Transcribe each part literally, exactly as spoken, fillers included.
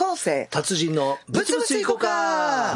構成達人のブツブツいこか。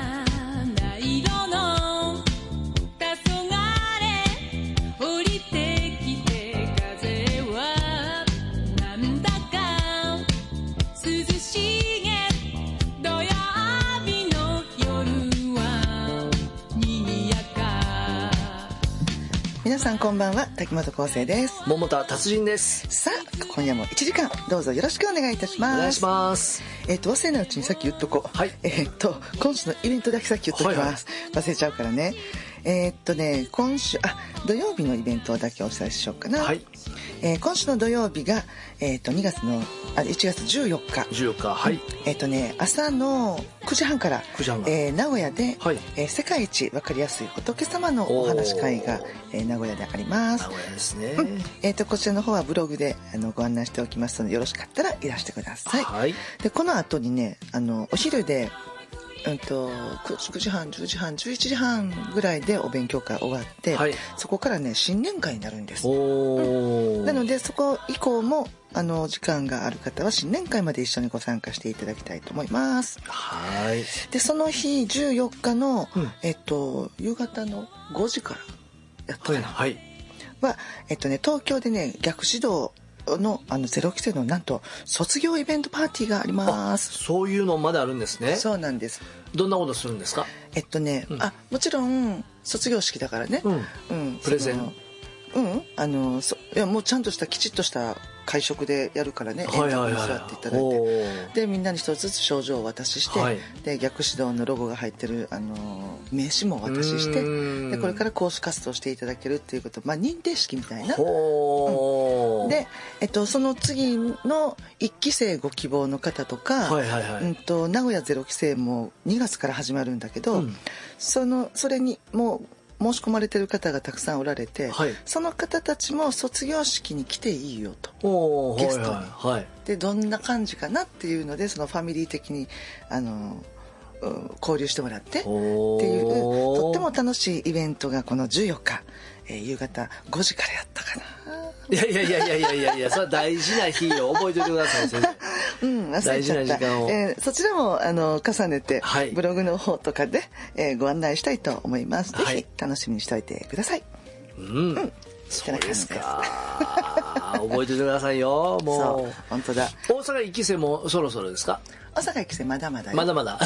皆さんこんばんは、滝本康生です。 桃田達人です。 さあ今夜もいちじかんどうぞよろしくお願いいたします。 お願いします。 えっ、ー、と忘れないうちにさっき言っとこう。はい。えっ、ー、と今週のイベントだけさっき言っときます、はいはい、忘れちゃうからね。えっ、ー、とね今週あ土曜日のイベントだけお伝えしようかな。はい。えー、今週の土曜日がえっ、とにがつのあいちがつじゅうよっかじゅうよっかはい。 えっ、とね朝のくじはんからくじはんから、 えー、名古屋で、 はい、 えー、世界一わかりやすい仏様のお話会が、えー、名古屋であります。 名古屋ですね。 うん、えっ、とこちらの方はブログであのご案内しておきますのでよろしかったらいらしてください。はい。でこの後にねあのお昼でうんとくじはんじゅうじはんじゅういちじはんぐらいでお勉強会終わって、はい、そこからね新年会になるんです。お、うん、なのでそこ以降もあの時間がある方は新年会まで一緒にご参加していただきたいと思います。はい。でその日じゅうよっかの、うん、えっと夕方のごじからやったかな、はい、はえっとね東京でね逆指導のあのゼロ期生のなんと卒業イベントパーティーがあります。 そういうのまであるんですね。 そうなんです。 どんなことするんですか？ えっとね、うん、あもちろん卒業式だからね、うんうん、 プレゼンうんあのそいやもうちゃんとしたきちっとした会食でやるからね、円卓に座っていただいて、でみんなに一つずつ賞状をお渡しして、はい、で逆指導のロゴが入ってるあの名刺もお渡しして、でこれから講師活動していただけるっていうこと、まあ、認定式みたいな、うん、で、えっと、その次のいっき生ご希望の方とか、はいはいはい、うんと名古屋ゼロ期生もにがつから始まるんだけど、うん、そのそれにもう申し込まれてる方がたくさんおられて、はい、その方たちも卒業式に来ていいよとゲストに、はいはい、でどんな感じかなっていうのでそのファミリー的にあの、うん、交流してもらってっていうとっても楽しいイベントがこのじゅうよっか、えー、夕方ごじからやったかな。 いやいやいやいやいやいやいやそれは大事な日を覚えておいてください先生。 うん、忘れちゃった。大事な時間を、えー、そちらもあの重ねて、はい、ブログの方とかで、えー、ご案内したいと思います。ぜひ楽しみにしておいてください。うん、うん、 そうですか。覚えておいてくださいよ。もうそう本当だ。 大阪いっき生もそろそろですか？ 大阪いっき生まだまだよ。 まだまだ。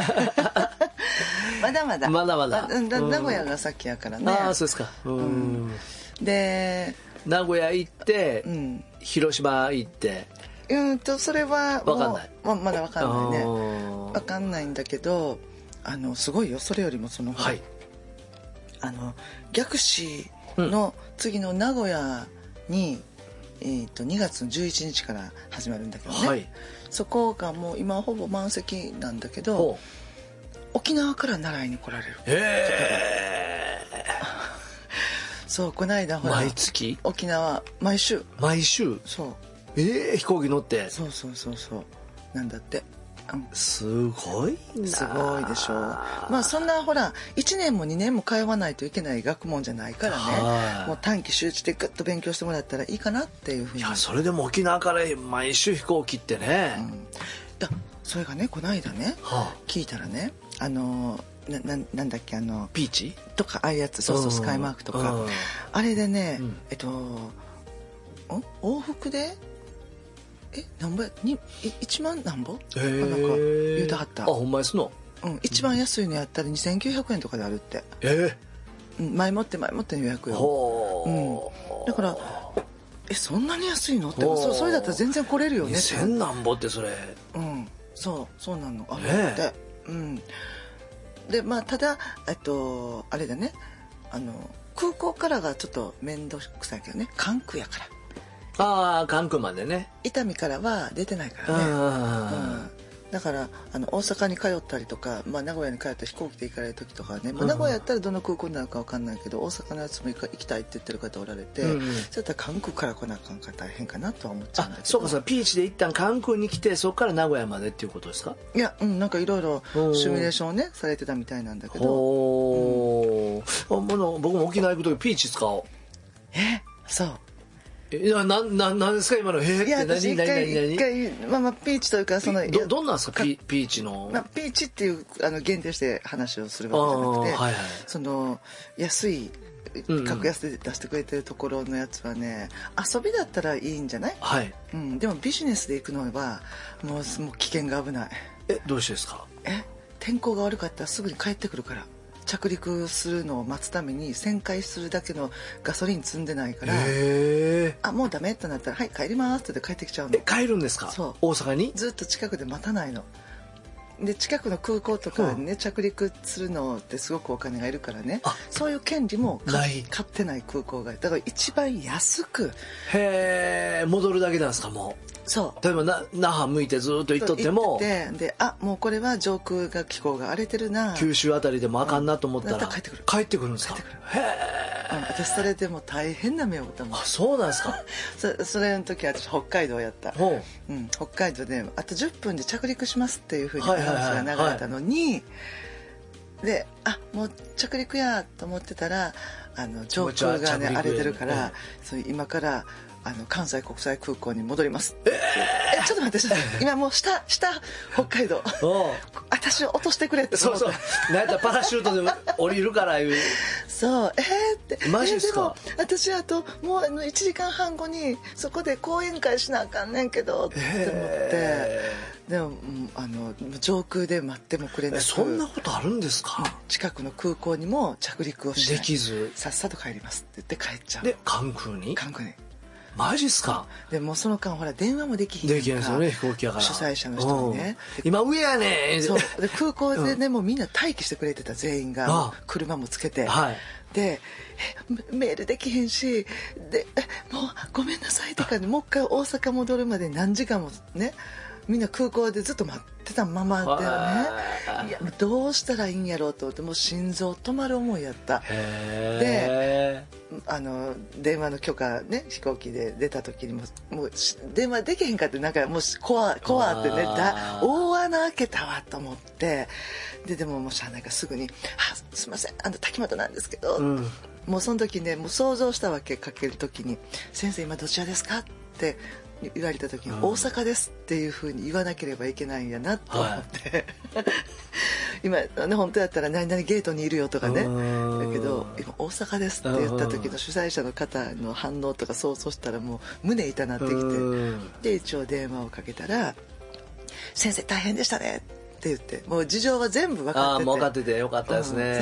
まだまだ。 まだまだ。 名古屋がさっきやからね。 ああそうですか。うん、うん、で名古屋行って、うん、広島行って。 うんとそれは分かんない、 ま, まだ分かんないね。分かんないんだけどあのすごいよそれよりもその、はい、あの逆視の次の名古屋に、えー、とにがつのじゅういちにちから始まるんだけどね、はい、そこがもう今ほぼ満席なんだけど沖縄から習いに来られる。へえ。そうこの間ほら毎月沖縄毎週毎週そうえー、飛行機乗ってそうそうそうそうなんだって、 うん、すごいな。 すごいでしょう。まあそんなほらいちねんもにねんも通わないといけない学問じゃないからね、もう短期集中でグッと勉強してもらったらいいかなっていうふうに。 いやそれでも沖縄から毎週飛行機ってね、うん、 だそれがねこの間ね、はあ、聞いたらねあのな, な, なんだっけあのピーチとかああいうやつそうそうスカイマークとかあれでね、うん、えっと往復でえ何ぼやにいちまん何ぼなんか言うてはった。 あほんまですの、 うん、一番安いのやったらにせんきゅうひゃくえんとかであるって。 えー、うん、前もって前もっての予約よ、うん、だからえそんなに安いのって そ, それだったら全然来れるよね。 にせんなんぼってそれうんそうそうなのあれって、うんでまあただえっとあれだねあの空港からがちょっと面倒くさいけどね関空やから。 ああ関空までね伊丹からは出てないからね、うん、だからあの大阪に通ったりとか、まあ、名古屋に帰った飛行機で行かれる時とかね、まあ、名古屋やったらどの空港になるか分かんないけど大阪のやつも行きたいって言ってる方おられて、うんうん、そうやったら関空から来なあかんから大変かなとは思っちゃうんだけど。 あそうかそうピーチで一旦関空に来てそこから名古屋までっていうことですか？ いや、うん、なんかいろいろシミュレーションをねされてたみたいなんだけどお、うん、あ僕も沖縄行く時ピーチ使おう。 えそういや、な、な、なんですか今の、えー、って何、何、何、何、 一回、まあまあ、ピーチというか、その、 ど、どんなんですか、ピ、ピーチの。 まあ、ピーチっていう、あの、限定して話をするわけじゃなくて、はいはい、その、安い、格安で出してくれてるところのやつはね、遊びだったらいいんじゃない？はい。うん、でもビジネスで行くのは、もう、もう危険が危ない。 え、どうしてですか？ え、天候が悪かったらすぐに帰ってくるから。着陸するのを待つために旋回するだけのガソリン積んでないから、あ、もうダメってなったら、はい、帰りますって言って帰ってきちゃうの。 え、帰るんですか？そう。大阪に？ ずっと近くで待たないの。で、近くの空港とかね、うん、着陸するのってすごくお金がいるからね、そういう権利も買ってない空港がいる。だから一番安く。 へー、戻るだけなんですか、もう。そう。例えばな那覇向いてずっと行っとっても、 でで、あ、もうこれは上空が気候が荒れてるな、 九州あたりでもあかんなと思ったら、うん、 帰ってくる帰ってくるんですか？ 帰ってくる。へー、うん、私それでも大変な目を負ったもん。 あ、そうなんですか。 そ, それの時は私北海道やった、うん、北海道であとじゅっぷんで着陸しますっていうふうにアナウンスが流れたのに、はいはいはい、で、あ、もう着陸やと思ってたら、あの上空がね荒れてるから、ね、そう今からあの関西国際空港に戻ります。えー、えちょっと待って、今もう下下北海道私を落としてくれって。 そうそう、なんやったらパラシュートで降りるからいうそう、えー、ってマジですか？ えー、でも私あともうあのいちじかんはんごにそこで講演会しなあかんねんけどって思って、えー、でもあの上空で待ってもくれなく、 そんなことあるんですか？ 近くの空港にも着陸をしないできず、 さっさと帰りますって言って帰っちゃう。 で関空に関空にマジっすか？ でもその間ほら電話もできひんできないですよね、飛行機やから主催者の人にね、 今上やねん。 そうで空港でね、うん、もうみんな待機してくれてた、全員が車もつけて、はい、でメールできへんし、でもうごめんなさいとかね、もう一回大阪戻るまで何時間もね、みんな空港でずっと待ってたままでね、いやどうしたらいいんやろうと思って、もう心臓止まる思いやった。であの電話の許可ね、飛行機で出た時にももう電話できへんかって、なんかもう怖怖ってね、だ大穴開けたわと思って、ででももうしゃあないからすぐに「あ、すいません、あの滝本なんですけど」うん、もうその時ね、もう想像したわけ、かける時に「先生今どちらですか?」って言われた時に、うん、大阪ですっていう風に言わなければいけないんやなと思って、はい、今ね本当やったら何々ゲートにいるよとかね、だけど今大阪ですって言った時の主催者の方の反応とか想像したらもう胸痛なってきて、で一応電話をかけたら「先生大変でしたね」って言って、もう事情は全部分かってて、 あ、もう分かっててよかったですね、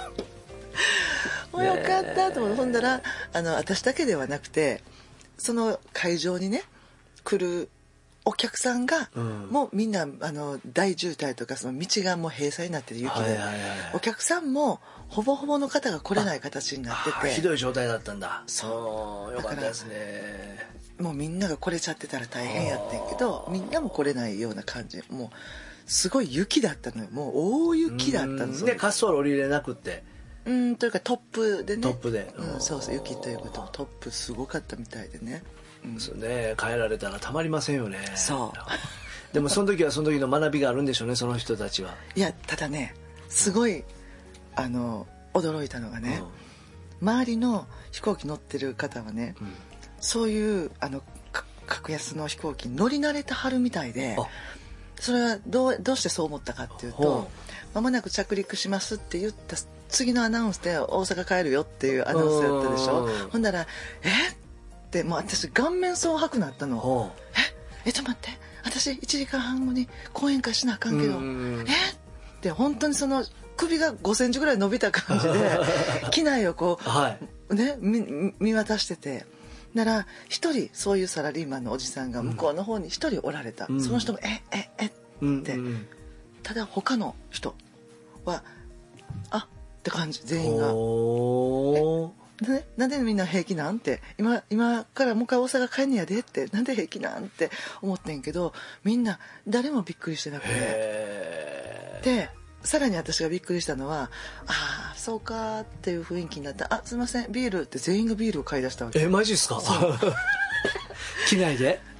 うん、もうよかったと思って、ほんだらあの私だけではなくて、その会場にね来るお客さんが、うん、もうみんなあの大渋滞とかその道がもう閉鎖になってる雪で、はいはいはい、お客さんもほぼほぼの方が来れない形になってて、 ひどい状態だったんだ。 そうよかったですね。 もうみんなが来れちゃってたら大変やってんけど、みんなも来れないような感じ、もうすごい雪だったのよ、もう大雪だったの。 で滑走路降りれなくって、 うんというかトップでね、 トップで、 うん、そうそう、雪ということトップすごかったみたいでね、 うん、そうね、帰られたらたまりませんよね。 そうでもその時はその時の学びがあるんでしょうね、その人たちは。 いや、ただね、すごい、うん、あの驚いたのがね、うん、周りの飛行機乗ってる方はね、うん、そういうあの格安の飛行機に乗り慣れてはるみたいで、それはどう、どうしてそう思ったかっていうと、間もなく着陸しますって言った次のアナウンスで大阪帰るよっていうアナウンスやったでしょ。ほんならえってもう私顔面蒼白になったの。ええちょっと待って、私いちじかんはんごに講演会しなあかんけど、えって本当にその首がごセンチぐらい伸びた感じで機内をこう、はい、ね、見, 見渡してて、なら一人そういうサラリーマンのおじさんが向こうの方に一人おられた、うん、その人もえええって、うんうん、ただ他の人はあって感じ、全員がえなんでみんな平気なんて、今今からもう一回大阪帰んねやでって、なんで平気なんって思ってんけど、みんな誰もびっくりしてなくて、でさらに私がびっくりしたのは、ああそうかっていう雰囲気になった。あ、すいませんビールって全員がビールを買い出したわけ。 えマジっすか？機内で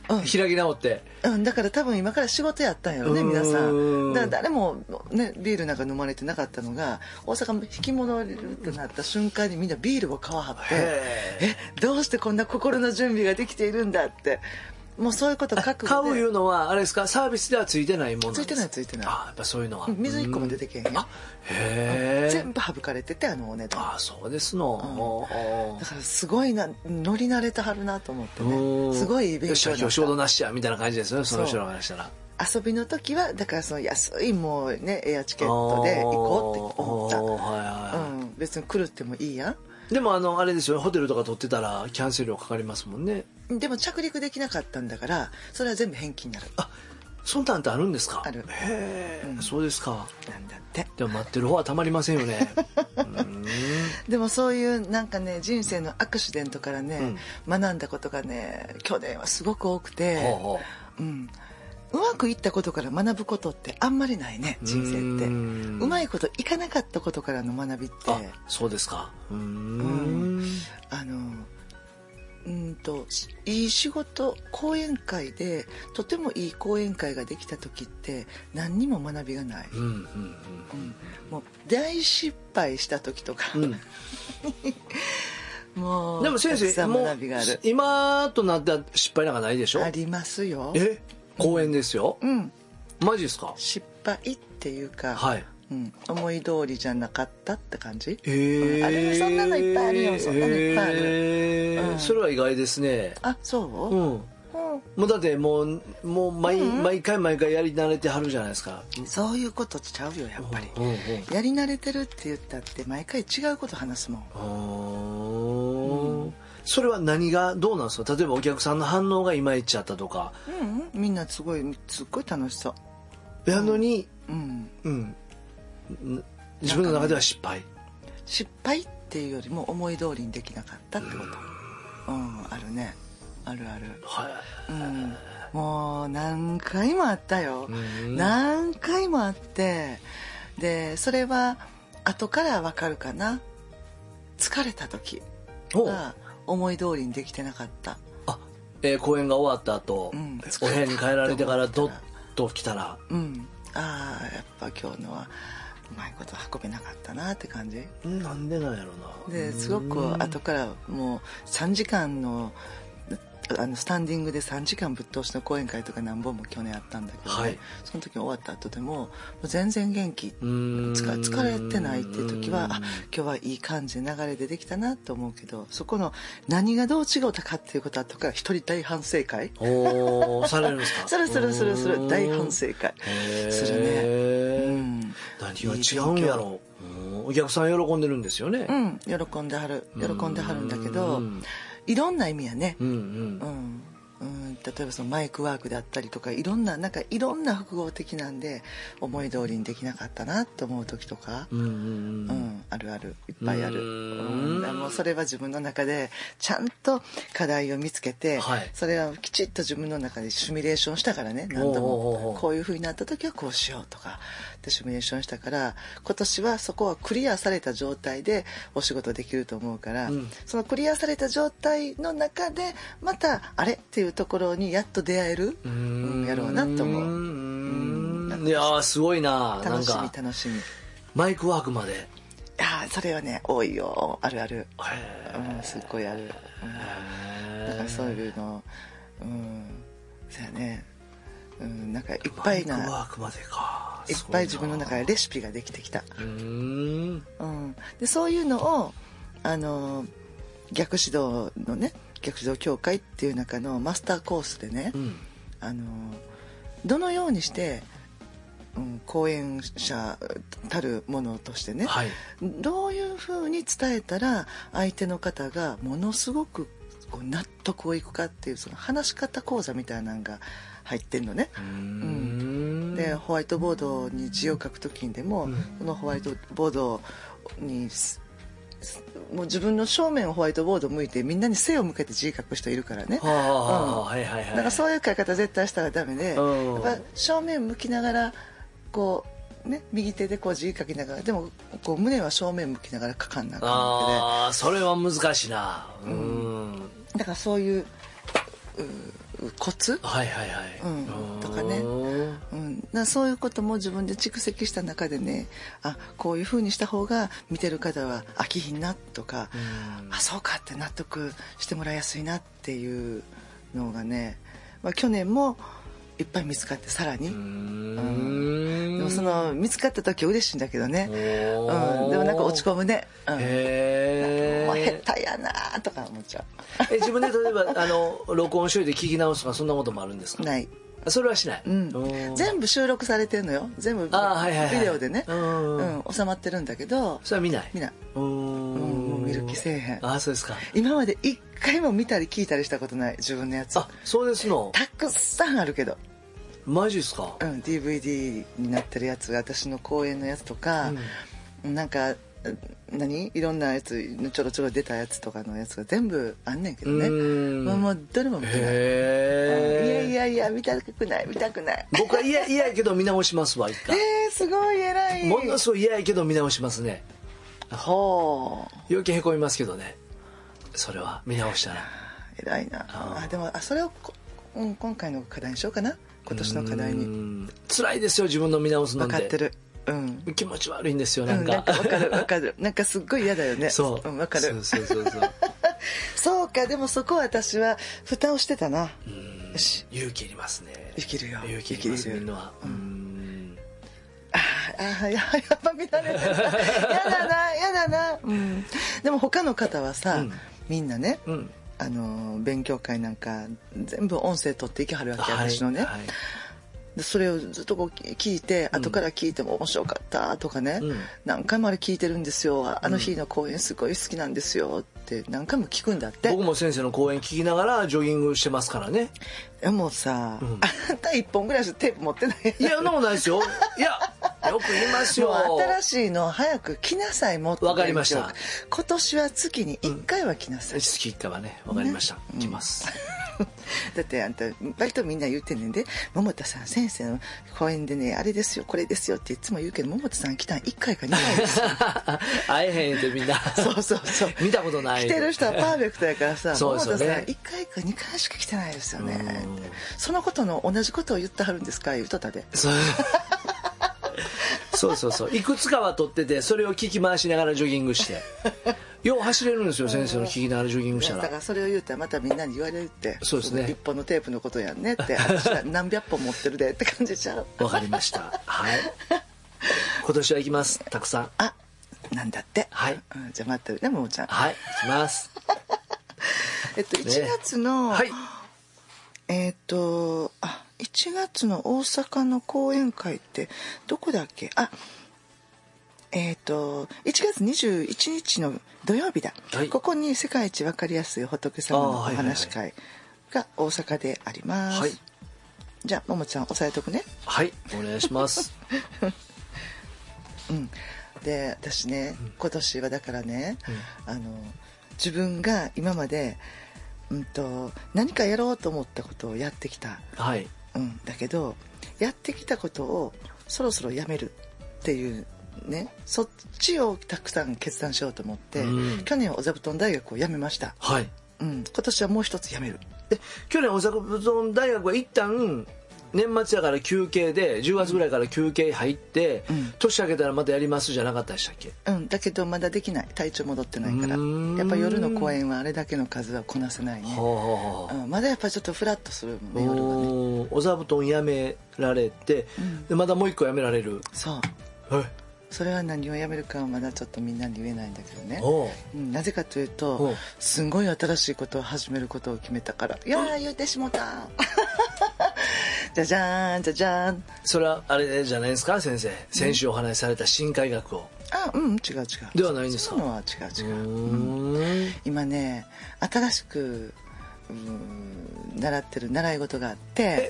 うん、 開き直って、 うん、だから多分今から仕事やったんやろね皆さん。だから誰も、ね、ビールなんか飲まれてなかったのが大阪引き戻るとなった瞬間にみんなビールを買わはって、えどうしてこんな心の準備ができているんだって、もうそういうこと覚悟で。 買ういうのはあれですか、サービスではついてないものなんですか？ ついてないついてない。 あやっぱそういうのは水いっこも出てけへんよ。あへえ。全部省かれててあのお値段。 あそうですの、 うん、だからすごいな乗り慣れてはるなと思ってね、すごい勉強になった。よっしゃ今日仕事なしやみたいな感じですよね、その人らからしたら。 遊びの時はだからその安いもうねエアチケットで行こうって思った、はいはい、うん、別に来るってもいいやん。 でもあのあれですよ、ホテルとか取ってたらキャンセル料かかりますもんね。 でも着陸できなかったんだからそれは全部返金になる。 あそんなんってあるんですか？ ある。 へえ、うん、そうですか。 なんだって。 でも待ってる方はたまりませんよね。 うんでもそういうなんかね人生のアクシデントからね、うん、学んだことがね去年はすごく多くて、ほうほう、うん、うまくいったことから学ぶことってあんまりないね人生って。ううまいこといかなかったことからの学びって。 あそうですか。うーん、うん、 あのうんといい仕事講演会でとてもいい講演会ができた時って何にも学びがない、うんうんうんうん、もう大失敗した時とか、うん、もうでも先生もう今となっては失敗なんかないでしょ？ ありますよ。 え講演ですよ、 うん、 マジですか？ 失敗っていうか、 はいうん、思い通りじゃなかったって感じ。 えー、 あれそんなのいっぱいあるよ。そんなのいっぱいある、 えーうん、それは意外ですね。 あそう、 うん、うん、もうだってもうもう 毎,、うん、毎回毎回やり慣れてはるじゃないですか。 そういうことちゃうよやっぱり、うんうんうん、やり慣れてるって言ったって毎回違うこと話すもん。 うん、それは何がどうなんですか？例えばお客さんの反応がいまいちあったとか。 うん、みんなすごいすっごい楽しそうやのに、 うんうんうん、自分の中では失敗、 失敗っていうよりも思い通りにできなかったってこと、うん、あるね。あるある、 はい、 うん、もう何回もあったよ、うん、何回もあって、でそれは後から分かるかな。疲れた時が思い通りにできてなかった。 あ、えー、公演が終わった後、うん、お部屋に帰られてからドッと来たら、 うん、ああやっぱ今日のはうまいこと運べなかったなって感じ。 なんでなんやろな。 ですごく後からもうさんじかんのあのスタンディングでさんじかんぶっ通しの講演会とか何本も去年あったんだけど、ね、はい、その時終わった後でももう全然元気、疲れてないっていう時はあ今日はいい感じで流れでできたなと思うけど、そこの何がどう違うたかっていうことはとか一人大反省会おされるんですか？ するするするする大反省会するね、うん、 何が違うんやろう。お客さん喜んでるんですよね。 うん、喜んではる喜んではるんだけどいろんな意味やね、うんうんうんうん、例えばそのマイクワークであったりとかいろんななんかいろんな複合的なんで思い通りにできなかったなと思う時とか、うんうんうんうん、あるあるいっぱいある。うんうん、もうそれは自分の中でちゃんと課題を見つけて、はい、それはきちっと自分の中でシミュレーションしたからね何度もこういう風になった時はこうしようとかでシミュレーションしたから今年はそこはクリアされた状態でお仕事できると思うから、うん、そのクリアされた状態の中でまたあれっていうところにやっと出会える、うん、やろうなと思う。うんいやーすごいな。 楽しみ楽しみ。 マイクワークまで。 いやそれはね多いよ。あるある、うん、すっごいある、うん、だからそういうのうんそうやね、うん、なんかいっぱいなマイクワークまでかいっぱい自分の中でレシピができてきた。うん、うん、でそういうのをあの逆指導のね逆指導協会っていう中のマスターコースでね、うん、あのどのようにして、うん、講演者たるものとしてね、はい、どういうふうに伝えたら相手の方がものすごくこう納得をいくかっていうその話し方講座みたいなのが入ってんのね。うん、でホワイトボードに字を書く時にでも、うん、そのホワイトボードにもう自分の正面をホワイトボード向いてみんなに背を向けて字書く人いるからね。だからそういう書き方絶対したらダメで、やっぱ正面向きながらこうね右手でこう字書きながらでもこう胸は正面向きながら書かんなあかんわけで。 あそれは難しいな。うん、 だからそういうくコツ、 はいはいはい、 うん、とかね、うん、なそういうことも自分で蓄積した中でね、あこういう風にした方が見てる方は飽きひんなとか、あそうかって納得してもらいやすいなっていうのがね、まあ、去年もいっぱい見つかってさらに、うん、でもその見つかった時は嬉しいんだけどね、うん、でもなんか落ち込むね、うん、へもう下手やなとか思っちゃうえ自分で例えばあの録音しといて聞き直すとかそんなこともあるんですか？ ない。 それはしない、うん、 全部収録されてるのよ、全部ビデオでね、うん、収まってるんだけど、 それは見ない見ない、うん、もう見る気せえへん。 あそうですか。 今まで一回も見たり聞いたりしたことない自分のやつ。 あそうですの。 たくさんあるけど。 マジですか？ うん、ディーブイディー になってるやつが私の公演のやつとか、うん、なんか何いろんなやつちょろちょろ出たやつとかのやつが全部あんねんけどね、もうもうどれも見てない。へいやいやいや見たくない見たくない。 僕は嫌やけど見直しますわ一回。 えー、すごい偉い。 ものすごい嫌やけど見直しますね。 ほう。 余計へこみますけどね、それは見直したら。 偉いなあ。あでもあそれを、うん、今回の課題にしようかな、今年の課題に。 辛いですよ自分の見直すので。 分かってる、うん、 気持ち悪いんですよなんか、うん、なんか分かる分かるなんかすっごい嫌だよね。 そう、 うん、分かる。 そうそうそうそうそうか。でもそこは私は蓋をしてたな。 うんよし勇気いりますね。 勇気いるよ。 勇気いりますみんなは。うんうんああ や, やっぱ見られてるやだなやだな、うん、でも他の方はさ、うん、みんなね、うん、あの勉強会なんか全部音声取っていきはるわけ、はい、私のね、はい、でそれをずっとこう聞いて、うん、後から聞いても面白かったとかね、うん、何回もあれ聞いてるんですよ、あの日の講演すごい好きなんですよって何回も聞くんだって。 僕も先生の講演聞きながらジョギングしてますからね。 でもさ、うん、あんたいっぽんぐらいしかテープ持ってない。 いやそんなことないですよ。いやよく言いますよ。 もう新しいの早く来なさい。もっとわかりました。 今年は月にいっかいは来なさい、うん、 月いっかいはねわかりました、ね、来ます、 うん、だってあんた割とみんな言ってんねんで、桃田さん先生の講演でねあれですよこれですよっていつも言うけど、桃田さん来たんいっかいかにかいですよ。 会えへんってみんなそうそうそう見たことない。 来てる人はパーフェクトやからさ、 そうですよね、 桃田さんいっかいかにかいしか来てないですよねって。そのことの同じことを言ってはるんですか言うとったで。そうそうそうそう、いくつかは取っててそれを聞き回しながらジョギングしてよう走れるんですよ先生の聞きながらジョギングしたら。 だからそれを言ったらまたみんなに言われるって。 そうですね、 一本のテープのことやんねって、私は何百本持ってるでって感じちゃう。 わかりましたはい今年は行きますたくさん。 あなんだって、 はい、 うん、じゃあ待ってるねももちゃん。 はい行きますえっといちがつの、 ね、はいえっとあいちがつの大阪の講演会ってどこだっけ。あえっといちがつにじゅういちにちの土曜日だ、はい、ここに世界一わかりやすい仏様のお話会が大阪であります、はい、じゃあももちゃん押さえとくね。 はいお願いしますうんで私ね、うん、今年はだからね、うん、あの自分が今まで、うん、と何かやろうと思ったことをやってきた、 はいうん、だけどやってきたことをそろそろやめるっていうね、そっちをたくさん決断しようと思って、うん、去年はお座布団大学を辞めました、 はいうん、今年はもう一つ辞める。 で去年お座布団大学は一旦年末だから休憩でじゅうがつぐらいから休憩入って、うん、年明けたらまたやりますじゃなかったでしたっけ。 うんだけどまだできない、体調戻ってないからやっぱ夜の公演はあれだけの数はこなせないね、はあうん、まだやっぱちょっとフラッとするね夜はね。 お座布団やめられて、うん、でまだもう一個やめられる。 そうはいそれは何をやめるかはまだちょっとみんなに言えないんだけどね、うん、なぜかというとすんごい新しいことを始めることを決めたから。いやー言ってしもたじゃじゃーんじゃじゃーん。 それはあれじゃないですか先生、先週お話しされた新改学を。 あうん違う違うではないんですか。 そういうのは違う違う、うん、今ね新しくうん習ってる習い事があって。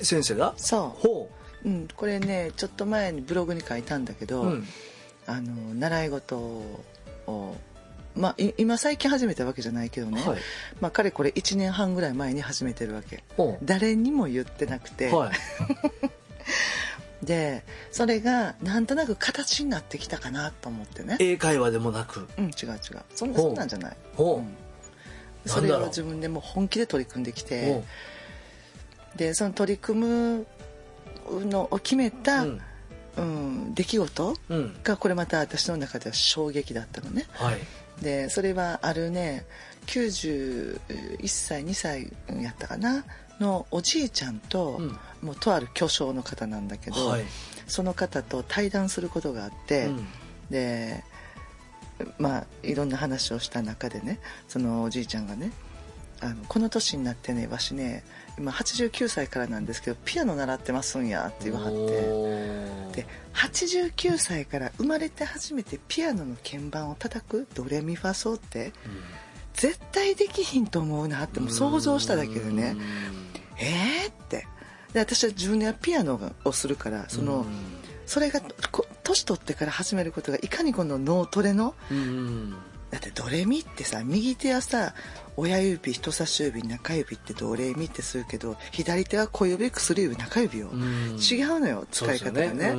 え先生が。 そうほう、うん、これねちょっと前にブログに書いたんだけど、うんあの習い事を、まあ、今最近始めたわけじゃないけどね、はいまあ、かれこれいちねんはんぐらい前に始めてるわけ。誰にも言ってなくて、はい、でそれがなんとなく形になってきたかなと思ってね。 英会話でもなく。 うん違う違うそんなそんなんじゃない、うん、それを自分でもう本気で取り組んできてでその取り組むのを決めた、うんうん、出来事がこれまた私の中では衝撃だったのね、はい、でそれはあるねきゅうじゅういっさいにさいやったかなのおじいちゃんと、うん、もうとある巨匠の方なんだけど、はい、その方と対談することがあって、うん、でまあいろんな話をした中でねそのおじいちゃんがねあのこの年になってねわしね今はちじゅうきゅうさいからなんですけどピアノ習ってますんやって言わはってではちじゅうきゅうさいから生まれて初めてピアノの鍵盤を叩くドレミファソって、うん、絶対できひんと思うなってもう想像しただけでねえーってで私は自分でピアノをするからそのそれが年取ってから始めることがいかにこの脳トレのだってドレミってさ右手はさ親指人差し指中指ってドレミってするけど左手は小指薬指中指を違うのよ使い方がね、うん、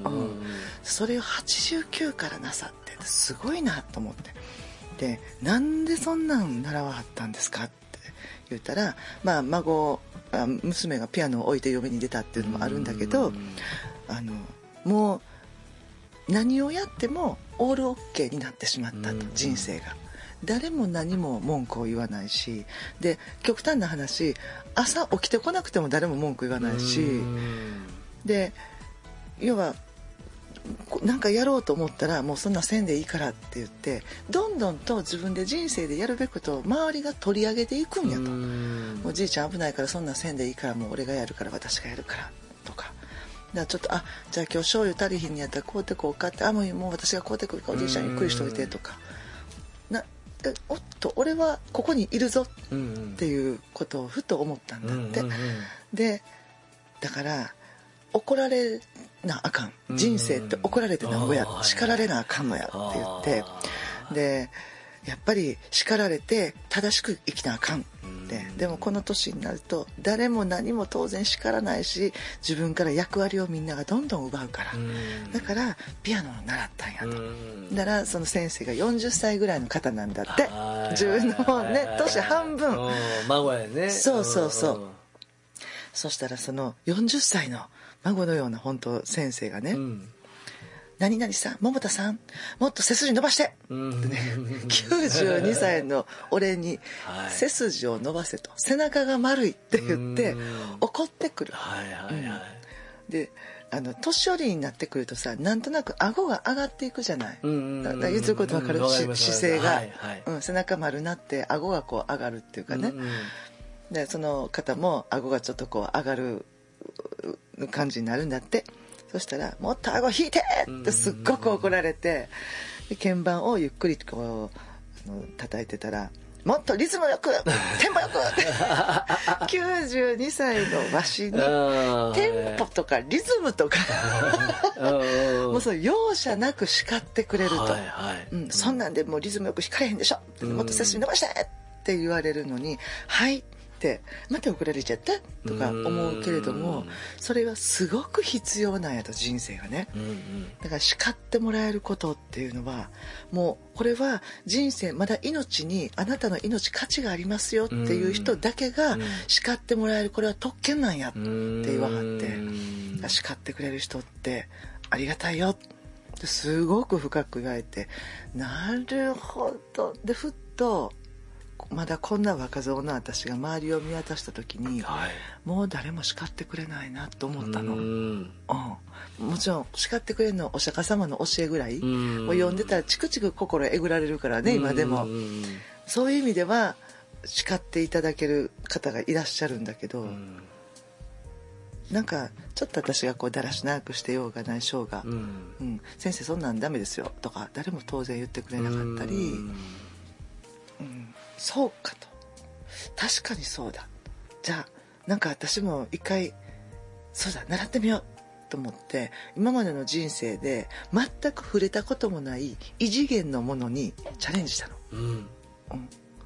それをはちじゅうきゅうからなさってすごいなと思ってでなんでそんなん習わはったんですかって言ったらまあ孫あ娘がピアノを置いて嫁に出たっていうのもあるんだけどあのもう何をやってもオールオッケーになってしまったと人生が誰も何も文句を言わないしで極端な話朝起きてこなくても誰も文句言わないしで要はなんかやろうと思ったらもうそんなせんでいいからって言ってどんどんと自分で人生でやるべきことを周りが取り上げていくんやともうおじいちゃん危ないからそんなせんでいいからもう俺がやるから私がやるからとかだからちょっとあじゃあ今日醤油足りひんにやったらこうてこうかってあもうもう私がこうてくるからおじいちゃんゆっくりしといてとかなおっと俺はここにいるぞっていうことをふと思ったんだって、うんうんうん、でだから怒られなあかん人生って怒られてなんぼや叱られなあかんのやって言ってでやっぱり叱られて正しく生きなあかんってでもこの年になると誰も何も当然叱らないし自分から役割をみんながどんどん奪うからだからピアノを習ったんやとだからその先生がよんじゅっさいぐらいの方なんだって自分のね年半分孫やねそうそうそうそしたらそのよんじゅっさいの孫のような本当先生がね、うん、何々さん桃田さんもっと背筋伸ばして、うん、ってねきゅうじゅうにさいの俺に背筋を伸ばせと背中が丸いって言って怒ってくる、はいはいはいうん、であの年寄りになってくるとさなんとなく顎が上がっていくじゃない、うん、だから言うこと分かる、うん、姿勢が、はいはいうん、背中丸なって顎がこう上がるっていうかね、うんうん、でその方も顎がちょっとこう上がる感じになるんだってそしたらもっと顎引いてってすっごく怒られてで鍵盤をゆっくりこうあの叩いてたらもっとリズムよくテンポよくきゅうじゅうにさいのわしにテンポとかリズムとかもうそう容赦なく叱ってくれると、はいはいうん、そんなんでもうリズムよく弾かれへんでしょもっと背筋伸ばしてって言われるのにはいまた怒られちゃったとか思うけれどもそれはすごく必要なんやと人生がねだから叱ってもらえることっていうのはもうこれは人生まだ命にあなたの命価値がありますよっていう人だけが叱ってもらえるこれは特権なんやって言わはって叱ってくれる人ってありがたいよってすごく深く言われてなるほどでふっとまだこんな若造の私が周りを見渡した時に、はい、もう誰も叱ってくれないなと思ったの、うんうん、もちろん叱ってくれるのお釈迦様の教えぐらいを読んでたらチクチク心えぐられるからね今でもそういう意味では叱っていただける方がいらっしゃるんだけどなんかちょっと私がこうだらしなくしてようがないしょうが、うんうん、先生そんなんダメですよとか誰も当然言ってくれなかったりうんそうかと確かにそうだじゃあなんか私も一回そうだ習ってみようと思って今までの人生で全く触れたこともない異次元のものにチャレンジしたの、うんうん、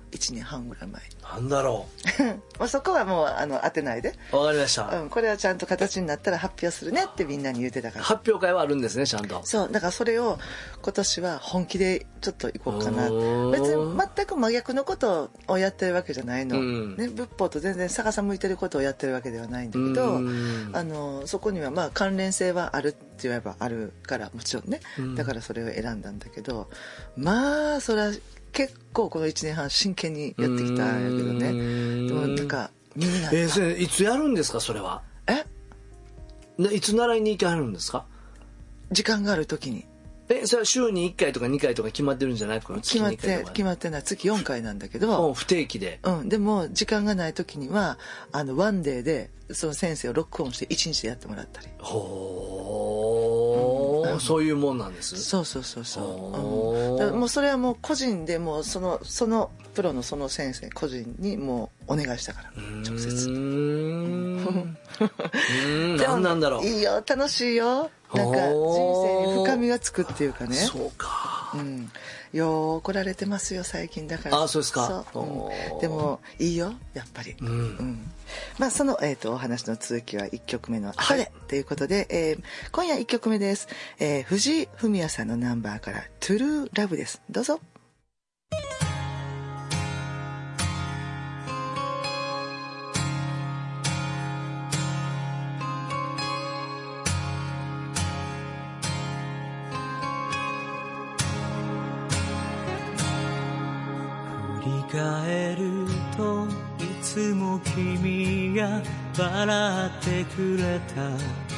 いちねんはんぐらい前に。 なんだろうまあそこはもうあの当てないで。 わかりました、 うん、これはちゃんと形になったら発表するねってみんなに言ってたから。発表会はあるんですね、ちゃんと。 そうだからそれを今年は本気でちょっと行こうかな。別に全く真逆のことをやってるわけじゃないの、うんね、仏法と全然逆さ向いてることをやってるわけではないんだけど、あのそこにはまあ関連性はあるって言えばあるからもちろんね、だからそれを選んだんだけど、まあそれは結構このいちねんはん真剣にやってきたんやけどね。でもなんか身になった。 えー、それいつやるんですかそれは。 えいつ習いに行かはるんですか。 時間がある時に。 えそれは週にいっかいとかにかいとか決まってるんじゃないか。 決まって決まってない。月よんかいなんだけど、 不定期で、 うん、でも時間がない時にはあのワンデーでその先生をロックオンしていちにちでやってもらったり。 ほー、うん、そういうもんなんです。 そうそうそうそう、うん、だからもうそれはもう個人でもうそのそのプロのその先生個人にもうお願いしたから直接。うーん何なんだろう。 いいよ楽しいよ。なんか人生に深みがつくっていうかね。 そうか。 うん。よう怒られてますよ最近だから。 あ、そうですか。 そう、うん、でもいいよやっぱり。うん。うん、まあそのえっ、ー、とお話の続きはいっきょくめの後で、はい、ということで、えー、今夜いっきょくめです。えー、藤井フミヤさんのナンバーからトゥルーラブです。どうぞ。 帰るといつも君が笑ってくれた。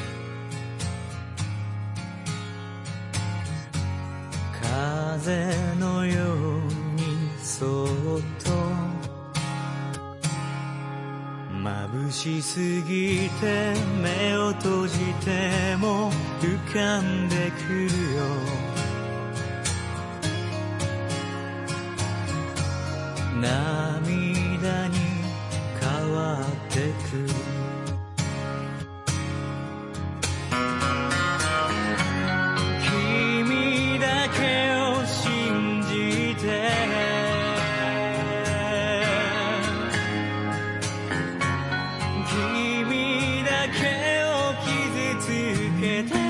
風のようにそっと眩しすぎて目を閉じても浮かんでくるよ。涙に変わってく。君だけを信じて君だけを傷つけて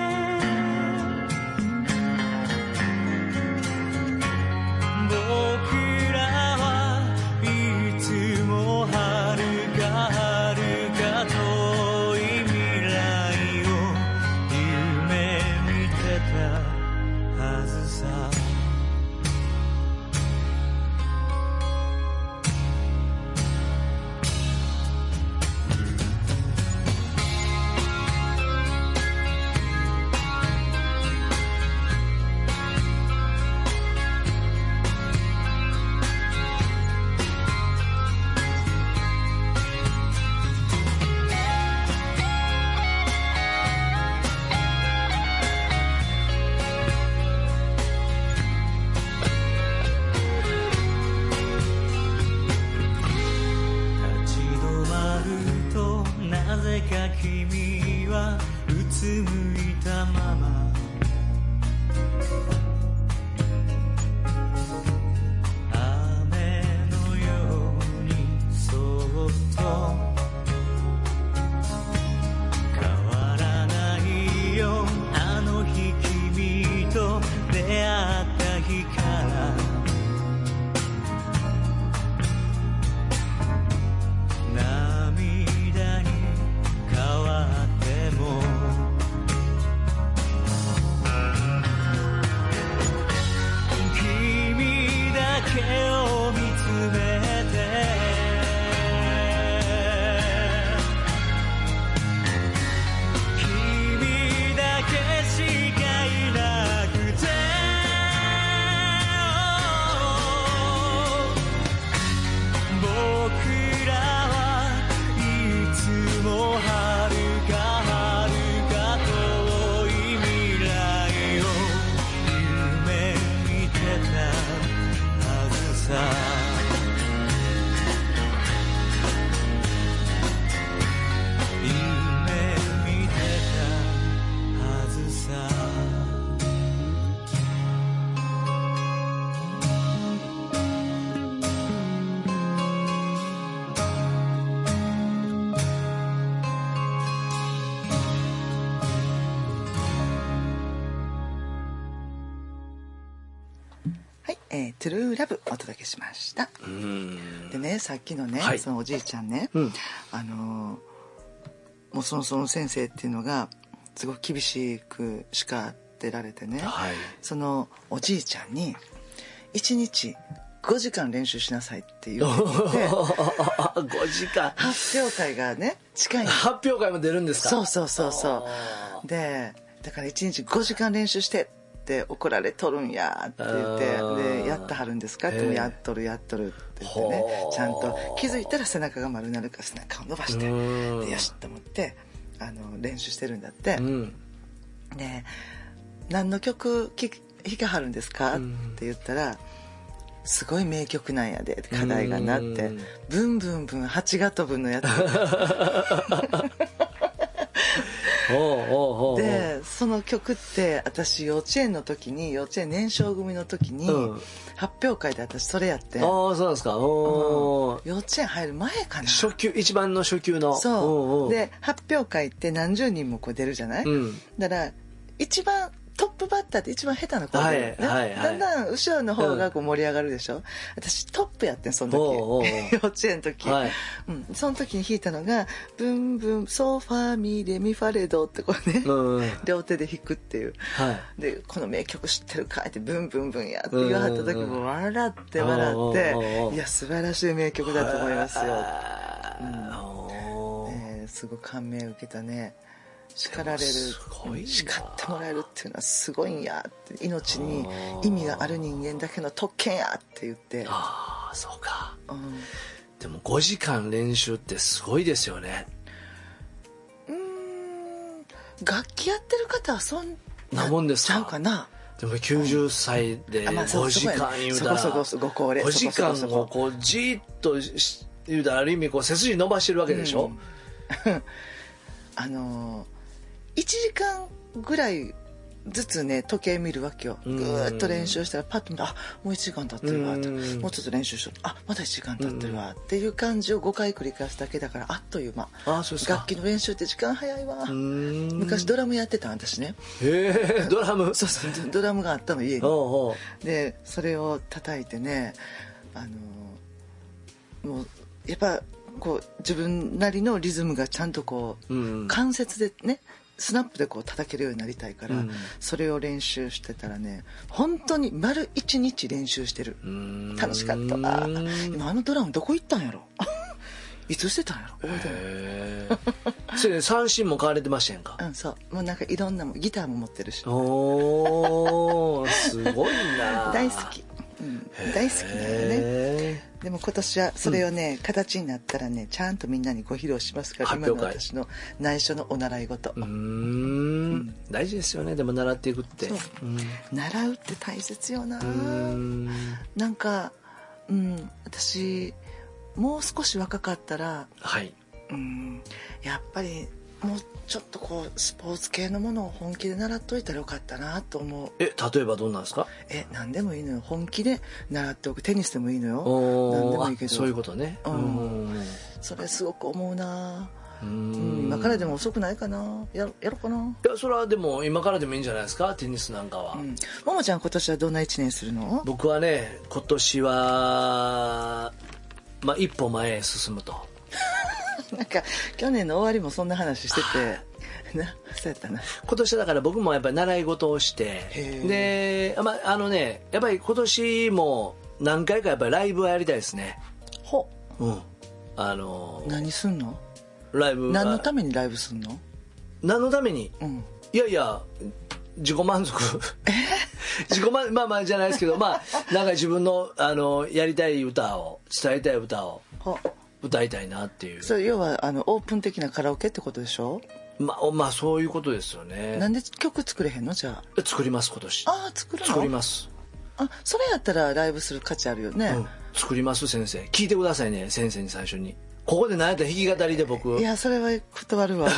君はうつむいたまま雨のようにそっと変わらないよ。あの日君と出会った日から涙に変わってもえー、トゥルーラブお届けしました。 うん。 でね、さっきのね、はい、そのおじいちゃんね、うん、あのもうそのその先生っていうのがすごく厳しく叱ってられてね、はい、そのおじいちゃんにいちにちごじかん練習しなさいって言ってごじかん発表会がね近いの。 発表会も出るんですか？ そうそうそうそうで、だからいちにちごじかん練習してって怒られとるんやって言ってでやってはるんですかってもやっとるやっとるって言ってね、ちゃんと気づいたら背中が丸なるから背中を伸ばしてでよしと思ってあの練習してるんだって、うん、で何の曲弾かはるんですかって言ったらすごい名曲なんやで課題がなってブンブンブン蜂が飛ぶのやつでその曲って私幼稚園の時に幼稚園年少組の時に、うん、発表会で私それやってああそうなんですかお、 うん、幼稚園入る前かな初級一番の初級のそうおうおうで発表会って何十人もこう出るじゃない、うん、だから一番トップバッターって一番下手な子で、ねはいはいはい、だんだん後ろの方がこう盛り上がるでしょ、うん、私トップやってんその時おうおう幼稚園の時、はいうん、その時に弾いたのがブンブンソファミレミファレドってこうね、うん、両手で弾くっていう、はい、でこの名曲知ってるかってブンブンブンやって言わはった時も笑って笑っていや素晴らしい名曲だと思いますよ、うんえー、すごい感銘を受けたね。叱られる叱ってもらえるっていうのはすごいんやって命に意味がある人間だけの特権やって言ってああそうか、うん、でもごじかん練習ってすごいですよね。 うーん楽器やってる方はそんなもんですかちゃうかな。 でもきゅうじゅっさいでごじかん言うたらごじかんをこうじーっと言うたらある意味こう背筋伸ばしてるわけでしょ、 うん、あのーいちじかんぐらいずつね時計見るわけよ。ぐーっと練習したらパッと見てあもういちじかん経ってるわってもうちょっと練習しようあまだいちじかん経ってるわっていう感じをごかい繰り返すだけだからあっという間。あそうですか。楽器の練習って時間早いわ。昔ドラムやってた私ね。 へえドラムそうそうドラムがあったの家に。おうおうでそれを叩いてねあのもうやっぱこう自分なりのリズムがちゃんとこう、うん、関節でねスナップでこう叩けるようになりたいから、うん、それを練習してたらね本当に丸一日練習してる。楽しかった。あ今あのドラムどこ行ったんやろいつしてたんやろ覚えてないそれで三振も買われてましたやんか。 うんそうもうなんかいろんなギターも持ってるしおーすごいな大好き、うん、大好きなのね。でも今年はそれをね、うん、形になったらねちゃんとみんなにご披露しますから今の私の内緒のお習い事。うーん、 うん、大事ですよねでも習っていくって。そう、 うん、習うって大切よな。うんなんか、うん、私もう少し若かったら、はい、うんやっぱりもうちょっとこうスポーツ系のものを本気で習っといたらよかったなと思う。 え例えばどんなんですか？ え何でもいいのよ本気で習っておく。テニスでもいいのよ。何でもいいけどそういうことね、うん、 それすごく思うな。うんうん今からでも遅くないかな。ややろうかな。 いやそれはでも今からでもいいんじゃないですかテニスなんかは。うん、 ももちゃん今年はどんないちねんするの？ 僕はね今年はまあ一歩前へ進むとなんか去年の終わりもそんな話しててなそうやったな。 今年だから僕もやっぱり習い事をしてで、まあ、あのねやっぱり今年も何回かやっぱりライブはやりたいですね。 ほうんあのー、 何すんのライブ何のためにライブすんの？ 何のために、うん、いやいや自己満足自己満まあまあじゃないですけどまあなんか自分の、あのやりたい歌を伝えたい歌を歌いたいなっていう。 それ要はあのオープン的なカラオケってことでしょ？ まあまあそういうことですよね。 なんで曲作れへんのじゃあ？ 作ります今年。 ああ作るの？ 作ります。 あそれやったらライブする価値あるよね、うん、作ります先生聞いてくださいね先生に最初にここで何やったら弾き語りで僕いやそれは断るわ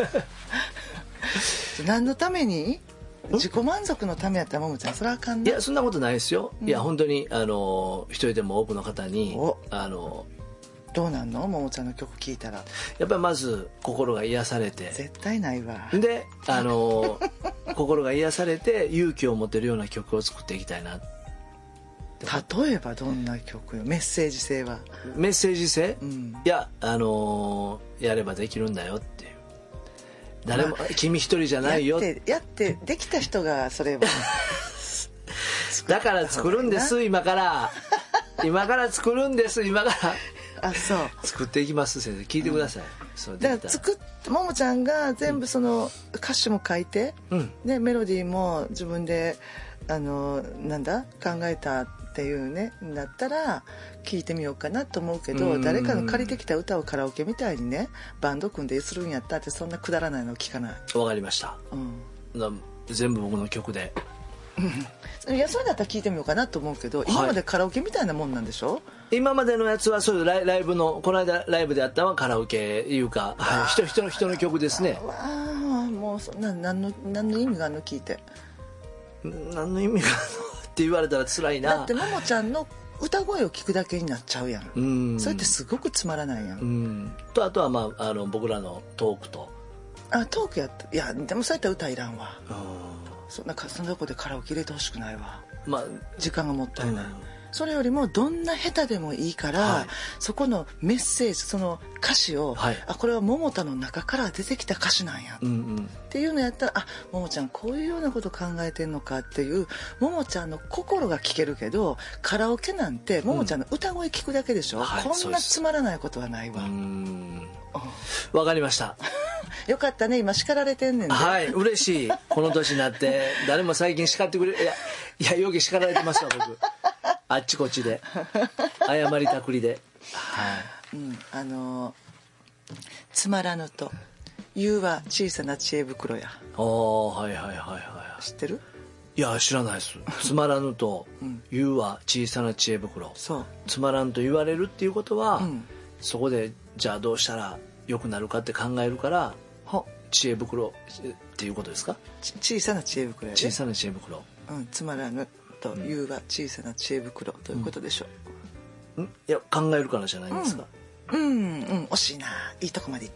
何のために自己満足のためやったらももちゃんそれはあかんない。いやそんなことないですよ、うん、いや本当にあの一人でも多くの方にあのどうなんのももちゃんの曲聴いたらやっぱりまず心が癒されて絶対ないわであの心が癒されて勇気を持てるような曲を作っていきたいな。 例えばどんな曲よ。メッセージ性は。 メッセージ性、 うん、 いや、あのー、やればできるんだよっていう、誰も、まあ、君一人じゃないよやってやってできた人がそれはだから作るんです今から今から作るんです今からあ、そう作っていきます。先生聞いてください、うん、そうだから作っももちゃんが全部その歌詞も書いて、うんね、メロディーも自分であのなんだ考えたっていうねだったら聞いてみようかなと思うけど、誰かの借りてきた歌をカラオケみたいにねバンド組んでするんやったってそんなくだらないの聞かない。 わかりました、うん、全部僕の曲でいやそれだったら聞いてみようかなと思うけど、今までカラオケみたいなもんなんでしょ、はい、 今までのやつはそういうライ、ライブのこの間ライブでやったのはカラオケいうか、はい、人, 人の人の曲ですね。 ああもうそんな何の何の意味があるの聞いて何の意味があるのって言われたら辛いな。 だってももちゃんの歌声を聞くだけになっちゃうやん。うんそれってすごくつまらないやん。 うんとあとは、まあ、あの僕らのトークとあトークやったいやでもそうやったら歌いらんわ。そんなそんなとこでカラオケ入れてほしくないわ、まあ、時間がもったいない、うん、それよりもどんな下手でもいいから、はい、そこのメッセージその歌詞を、はい、あこれは桃田の中から出てきた歌詞なんや、うんうん、っていうのやったらあ桃ちゃんこういうようなこと考えてんのかっていう桃ちゃんの心が聞けるけど、カラオケなんて桃ちゃんの歌声聞くだけでしょ、うん、こんなつまらないことはないわ。 わかりましたよかったね今叱られてんねんで。 はい嬉しい。この年になって誰も最近叱ってくれいやいやよく叱られてますわ僕あっちこっちで謝りたくりで、はいうん、あのつまらぬと言うは小さな知恵袋や。 ああはいはいはいはい知ってる？ いや知らないですつまらぬと言うは小さな知恵袋、そうつまらんと言われるっていうことは、うん、そこでじゃあどうしたら良くなるかって考えるから知恵袋っていうことですか？ 小さな知恵袋や、ね、 小さな知恵袋、 うん、つまらぬというは小さな知恵袋ということでしょう、うん、いや考えるからじゃないんですか？ うん、うん、うん、惜しいないいとこまでいった、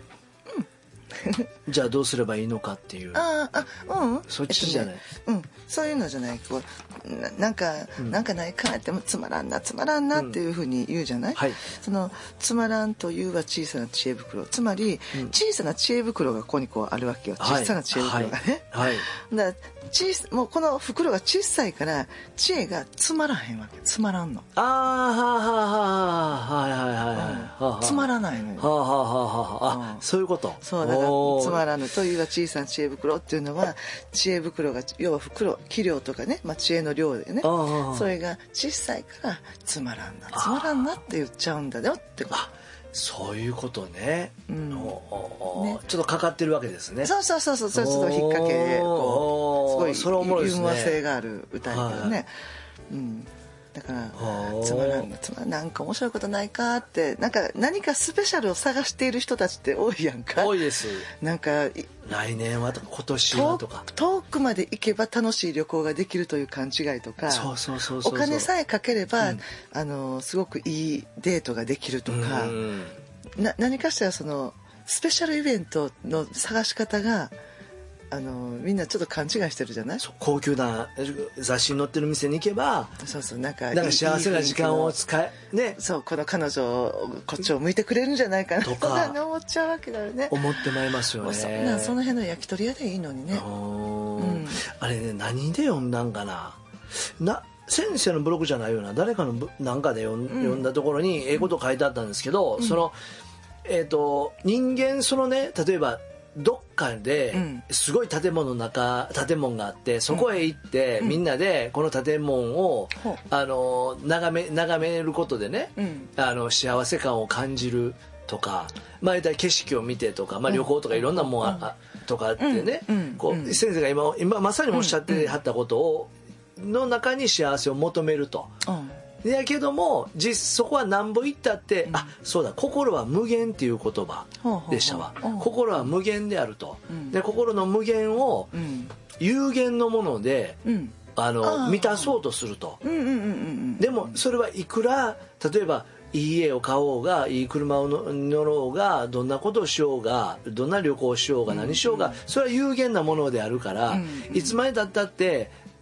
じゃあどうすればいいのかっていう。 ああうん、 そっちじゃない、 えっとね、うんそういうのじゃないこう な, なんか、うん、なんかないかってもつまらんなつまらんなっていうふうに言うじゃない、うんはい、そのつまらんというは小さな知恵袋つまり、うん、小さな知恵袋がここにこうあるわけよ、小さな知恵袋がね、はいはい、だから小もうこの袋が小さいから知恵がつまらへんわけつまらんの。 ああはあはあはいはいはいはい、 つまらないのよ。 はあはあはあ、あそういうこと。 そうだからつまらぬというは小さな知恵袋っていうのは知恵袋が要は袋器量とかね、まあ、知恵の量でねそれが小さいからつまらんなつまらんなって言っちゃうんだよってこと。 そういうことね、うん、ねちょっとかかってるわけですね。 そうそうそうそうちょっと引っ掛けでこうすごいユーモア性がある歌やけどね、はいうん、だからつまらんなつまらんなんか面白いことないかってなんか何かスペシャルを探している人たちって多いやんか。 多いです。 なんか来年はとか今年はとか遠くまで行けば楽しい旅行ができるという勘違いとかそうそうそうそうお金さえかければ、うん、あのすごくいいデートができるとか、うん、な何かしらそのスペシャルイベントの探し方があのみんなちょっと勘違いしてるじゃない。 高級な雑誌に載ってる店に行けばそうそうなんかなんか幸せな時間を使えねそうこの彼女こっちを向いてくれるんじゃないかなとか思っちゃうわけだよね。 思ってまいりますよね。 そんなその辺の焼き鳥屋でいいのにね、 うん、あれね何で読んだんかなな先生のブログじゃないような誰かのなんかで読ん、うん、読んだところにええこと書いてあったんですけど、うん、そのえっと人間そのね例えばどっかですごい建物の中建物があってそこへ行って、うん、みんなでこの建物を、うん、あの眺め眺めることでね、うん、あの幸せ感を感じるとか、まあ、景色を見てとか、まあ、旅行とかいろんなもん、うん、あとかってね、うん、こう先生が 今, 今まさにおっしゃってはったことをの中に幸せを求めると。うんやけども実そこはなんぼ言ったって、うん、あそうだ心は無限っていう言葉でしたわ。心は無限であると、うん、で心の無限を有限のもので、うん、あの満たそうとすると。でもそれはいくら例えばいい家を買おうがいい車を乗ろうがどんなことをしようがどんな旅行をしようが何しようがそれは有限なものであるから、いつまでたったって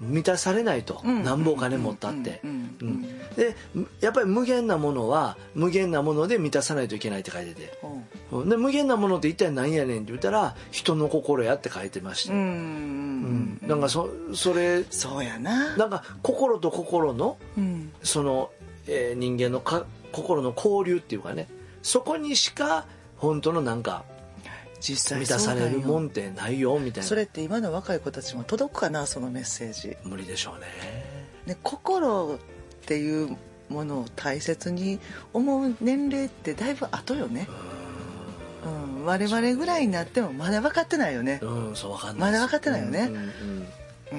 満たされないと、なんぼお金持ったってでやっぱり無限なものは無限なもので満たさないといけないって書いてて、うん、で無限なものって一体何やねんって言ったら人の心やって書いてました。うん、うん、なんか そ, それそうやな、 なんか心と心の、うん、その、えー、人間のか心の交流っていうかね、そこにしか本当のなんか実際満たされるもんってないよみたいな。 それって今の若い子たちも届くかな、そのメッセージ。 無理でしょうね。 ね、心っていうものを大切に思う年齢ってだいぶ後よね。うん、我々ぐらいになってもまだ分かってないよね。 うん、そう分かんない。 まだ分かってないよね。うん、うんうん、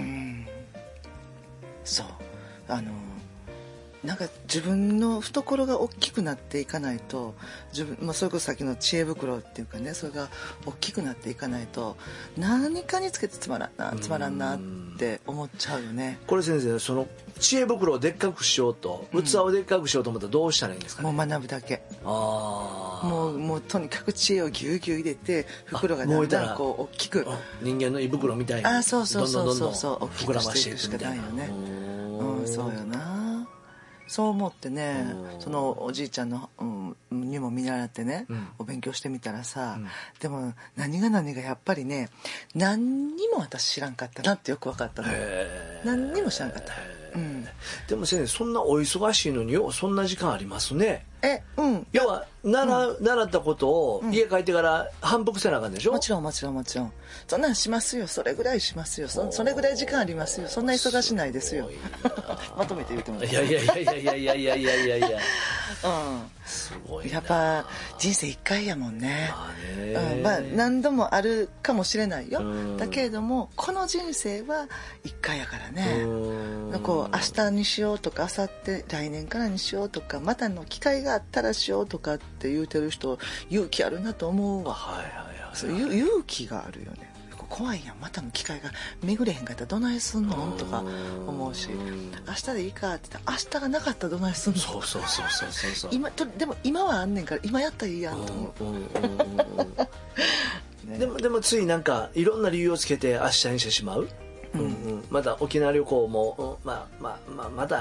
そう、あのなんか自分の懐が大きくなっていかないと、自分、まあ、それこそさっきの知恵袋っていうかね、それが大きくなっていかないと何かにつけてつまらんなつまらんなって思っちゃうよね。 これ先生、その知恵袋をでっかくしようと、器をでっかくしようと思ったらどうしたらいいんですかね。 もう学ぶだけ。 あもう、もうとにかく知恵をぎゅうぎゅう入れて、袋がだんだんこう大きく、 人間の胃袋みたいにあそうそうそうそうそう、膨らましていくしかないよね。 うん、そうよな。そう思ってね、そのおじいちゃんの、うん、にも見習ってね、うん、お勉強してみたらさ、うん、でも何が何がやっぱりね、何にも私知らんかったなってよく分かったの。何にも知らんかった、うん、 でも先生、そんなお忙しいのにようそんな時間ありますね。 え、うん、 要は習、うん、習ったことを家帰ってから反復せなあかんでしょ。 もちろんもちろんもちろん、そんなんしますよ、それぐらいしますよ、 そ, それぐらい時間ありますよ、そんな忙しないですよ。まとめて言うてもらって。 いやいやいやいやいやいやいやいやいやいや、うん、すごいな。 やっぱ人生一回やもんね。まあね、うん、まあ何度もあるかもしれないよ。だけれどもこの人生は一回やからね。こう明日にしようとか、明後日来年からにしようとか、またの機会があったらしようとかって言うてる人、勇気あるなと思うわ。はいはいはい、そういう勇気があるよね。怖いやん、またの機会が巡れへんかったらどないすんのとか思うし、明日でいいかって言ったら明日がなかったらどないすんの。 そうそうそうそうそうそう、 今とでも今はあんねんから今やったらいいやんと思う。 ね、でもでもついなんかいろんな理由をつけて明日にしてしまう。うんうん、また沖縄旅行も、まあまあまあ、また